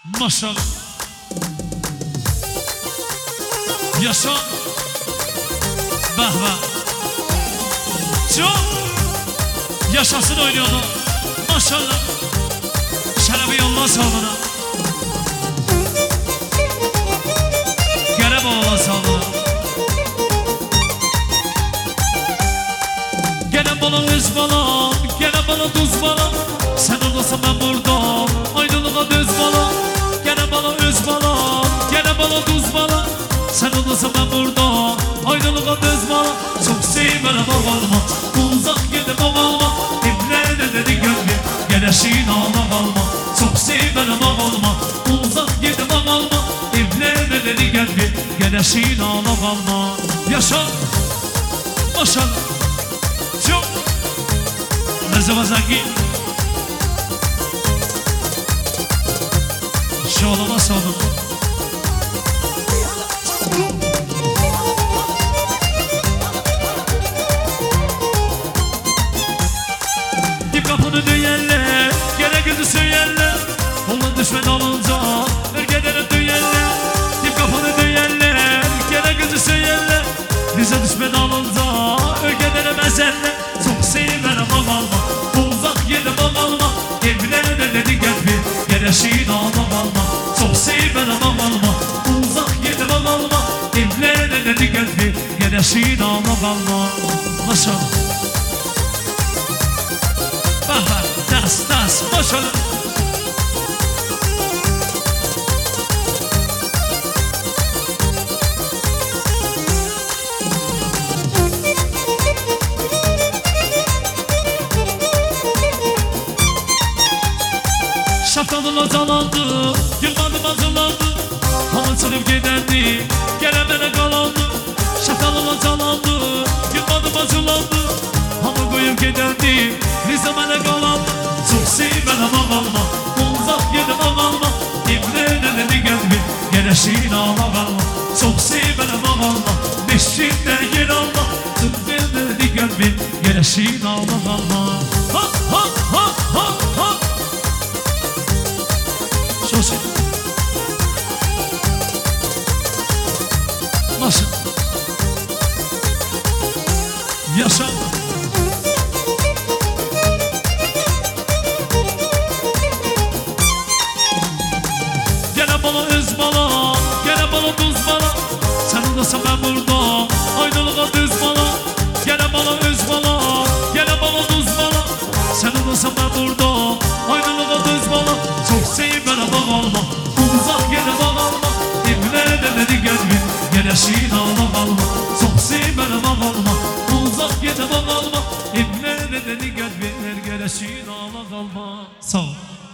Maşallah. Yaşa. Bahva. Çok. Yaşasın oynuyordu. Maşallah. Şerefi yolla sağlığına. Gene bağla sağlığına. Gene bana öz balam, gene bana tuz balam. Sen olmasan ben burada, ayrılığa düz balam. Gene bana öz balam, gene bana tuz balam. Sen olmasan ben burada, ayrılığa düz balam. Çok sevmene bağalma, uzak gidip bağalma. İmrene dedi gönlüm, gene şiin ağla kalma. Çok sevmene bağalma, uzak gidip bağalma. İmrene dedi gönlüm, gene şiin ağla kalma. Yaşa, maşallah. Çok Merhaba Zaki. Şoğlama sağlık. Dip kapını döyerler, gene gözü söyerler. Ondan düşman olunca ülkelere döyerler. Dip kapını döyerler, gene gözü söyerler. Bize düşman olunca ülkelere mezerler. Çok sevmene bağalma, uzak yedi bağalma. Evlere dedi gel bir, gene şiin ağla kalma. Çok sevmene bağalma, uzak yedi bağalma. Evlere dedi gel bir, gene şiin ağla kalma. Maşallah. Bahar, das, maşallah. Şaftalılar talandı, yılmadım hazırlandı. Hava çırıp giderdi, gelemene kalandı. Şaftalılar talandı, yılmadım hazırlandı. Hava koyup giderdi, rizamene kalandı. Çok sevmene bağalma, uzak gidip bağalma. İmrene dedi geldi, gene şiin ağla kalma. Çok sevmene bağalma, beşiğinden yer alma. İmrene dedi geldi, gene şiin ağla kalma. Ha ha ha ha ha. Sosyal. Nasıl? Yaşa. Gene bana öz bala, gene bana tuz bala. Sen olmasan ben burada, ayrılığa düz bala. Gene bana öz bala, gene bana tuz bala. Sen olmasan ben burada, ayrılığa düz bala. Çok sevmene bağalma, uzak gene bağalma. İmrene dedi gelme, gene şiin ağla kalma. Çok sevmene bağalma, uzak gene bağalma. İmrene dedi gelme, gene şiin ağla kalma. Sağ ol.